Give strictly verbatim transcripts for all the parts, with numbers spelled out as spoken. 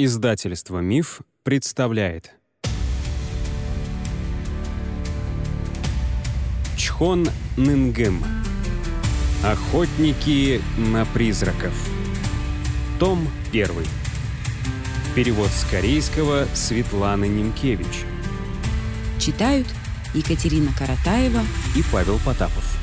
Издательство «Миф» представляет Чхон Нынгым. Охотники на призраков. Том первый. Перевод с корейского Светланы Немкевич. Читают Екатерина Каратаева и Павел Потапов.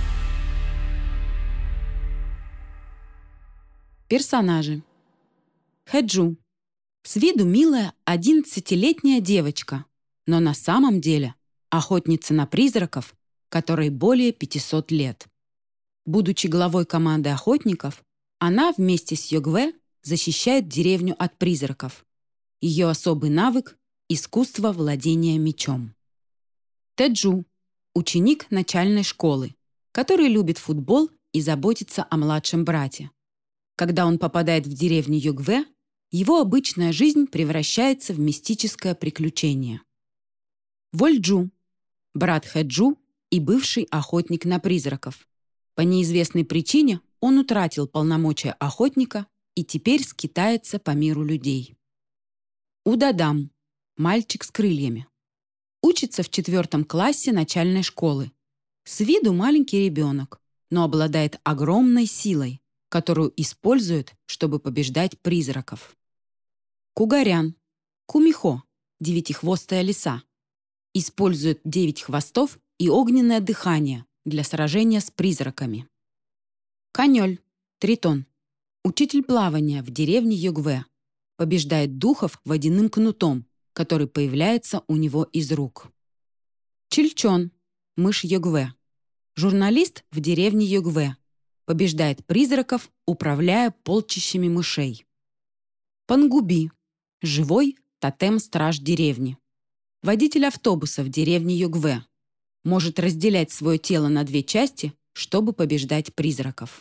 Персонажи. Хэджу. С виду милая одиннадцатилетняя девочка, но на самом деле охотница на призраков, которой более пятисот лет. Будучи главой команды охотников, она вместе с Йогве защищает деревню от призраков. Ее особый навык — искусство владения мечом. Тэджу — ученик начальной школы, который любит футбол и заботится о младшем брате. Когда он попадает в деревню Йогве, его обычная жизнь превращается в мистическое приключение. Вольджу — брат Хэджу и бывший охотник на призраков. По неизвестной причине он утратил полномочия охотника и теперь скитается по миру людей. Удадам — мальчик с крыльями. Учится в четвертом классе начальной школы. С виду маленький ребенок, но обладает огромной силой, которую использует, чтобы побеждать призраков. Кугарян, кумихо, девятихвостая лиса. Использует девять хвостов и огненное дыхание для сражения с призраками. Канёль, тритон, учитель плавания в деревне Йогве. Побеждает духов водяным кнутом, который появляется у него из рук. Чильчон, мышь Йогве. Журналист в деревне Йогве. Побеждает призраков, управляя полчищами мышей. Пангуби, живой тотем-страж деревни. Водитель автобуса в деревне Йогве. Может разделять свое тело на две части, чтобы побеждать призраков.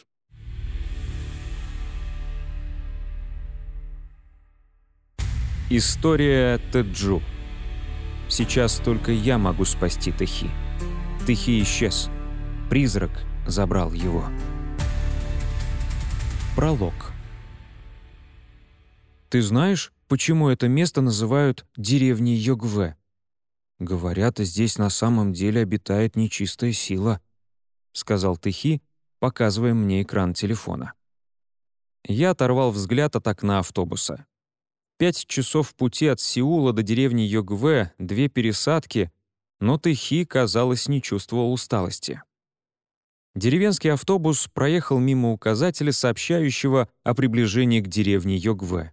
История Тэджу. Сейчас только я могу спасти Тэхи. Тэхи исчез. Призрак забрал его. Пролог. Ты знаешь, почему это место называют деревней Йогве? Говорят, здесь на самом деле обитает нечистая сила, сказал Тэхи, показывая мне экран телефона. Я оторвал взгляд от окна автобуса. Пять часов пути от Сеула до деревни Йогве, две пересадки, но Тэхи, казалось, не чувствовал усталости. Деревенский автобус проехал мимо указателя, сообщающего о приближении к деревне Йогве.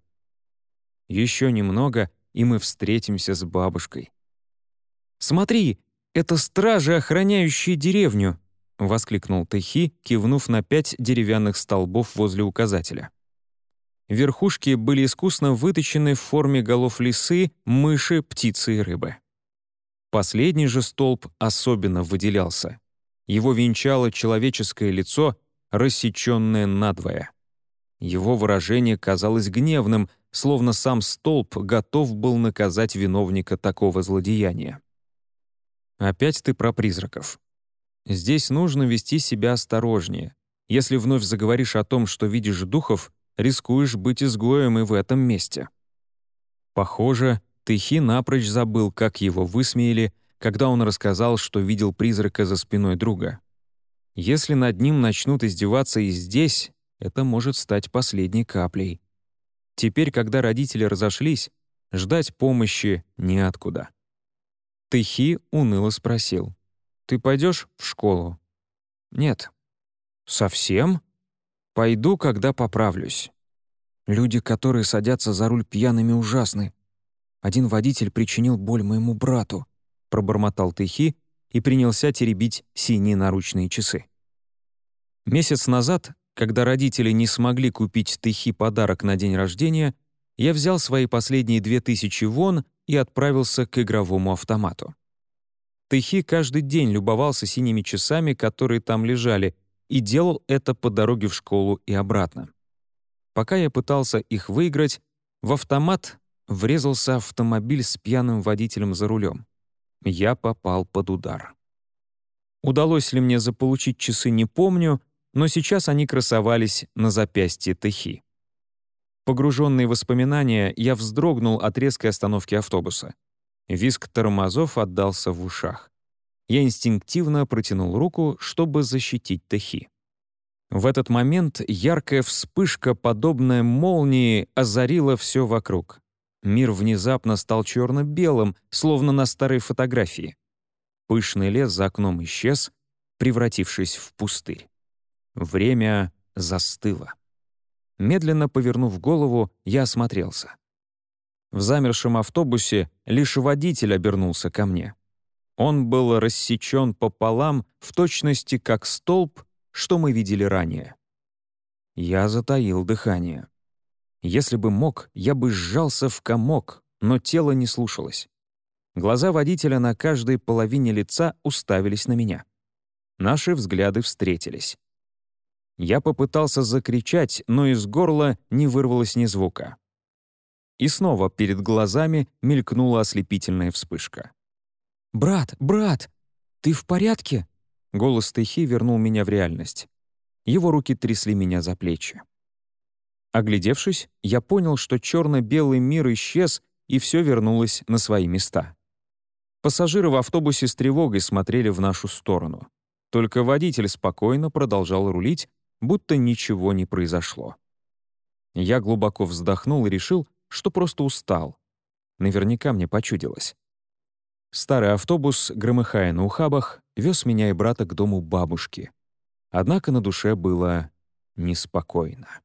Еще немного, и мы встретимся с бабушкой. «Смотри, это стражи, охраняющие деревню!» — воскликнул Тэхи, кивнув на пять деревянных столбов возле указателя. Верхушки были искусно выточены в форме голов лисы, мыши, птицы и рыбы. Последний же столб особенно выделялся. Его венчало человеческое лицо, рассеченное надвое. Его выражение казалось гневным, словно сам столб готов был наказать виновника такого злодеяния. «Опять ты про призраков. Здесь нужно вести себя осторожнее. Если вновь заговоришь о том, что видишь духов, рискуешь быть изгоем и в этом месте». Похоже, Тэхи напрочь забыл, как его высмеяли, когда он рассказал, что видел призрака за спиной друга. Если над ним начнут издеваться и здесь, это может стать последней каплей. Теперь, когда родители разошлись, ждать помощи неоткуда. Тэхи уныло спросил: «Ты пойдешь в школу?» «Нет». «Совсем?» «Пойду, когда поправлюсь». Люди, которые садятся за руль пьяными, ужасны. Один водитель причинил боль моему брату, пробормотал Тэхи и принялся теребить синие наручные часы. Месяц назад, когда родители не смогли купить Тэхи подарок на день рождения, я взял свои последние две тысячи вон и отправился к игровому автомату. Тэхи каждый день любовался синими часами, которые там лежали, и делал это по дороге в школу и обратно. Пока я пытался их выиграть, в автомат врезался автомобиль с пьяным водителем за рулем. Я попал под удар. Удалось ли мне заполучить часы, не помню, но сейчас они красовались на запястье Тэхи. Погруженный в воспоминания, я вздрогнул от резкой остановки автобуса. Визг тормозов отдался в ушах. Я инстинктивно протянул руку, чтобы защитить Тэхи. В этот момент яркая вспышка, подобная молнии, озарила все вокруг. Мир внезапно стал черно-белым, словно на старой фотографии. Пышный лес за окном исчез, превратившись в пустырь. Время застыло. Медленно повернув голову, я осмотрелся. В замершем автобусе лишь водитель обернулся ко мне. Он был рассечен пополам в точности как столб, что мы видели ранее. Я затаил дыхание. Если бы мог, я бы сжался в комок, но тело не слушалось. Глаза водителя на каждой половине лица уставились на меня. Наши взгляды встретились. Я попытался закричать, но из горла не вырвалось ни звука. И снова перед глазами мелькнула ослепительная вспышка. «Брат, брат, ты в порядке?» Голос Тэхи вернул меня в реальность. Его руки трясли меня за плечи. Оглядевшись, я понял, что черно-белый мир исчез, и все вернулось на свои места. Пассажиры в автобусе с тревогой смотрели в нашу сторону. Только водитель спокойно продолжал рулить, будто ничего не произошло. Я глубоко вздохнул и решил, что просто устал. Наверняка мне почудилось. Старый автобус, громыхая на ухабах, вез меня и брата к дому бабушки. Однако на душе было неспокойно.